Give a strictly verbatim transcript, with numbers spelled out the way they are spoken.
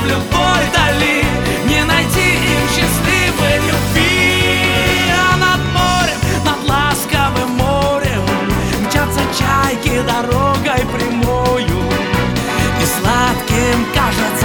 в любой дали, не найти им счастливой любви. А над морем, над ласковым морем мчатся чайки дорогой прямою, и сладким кажется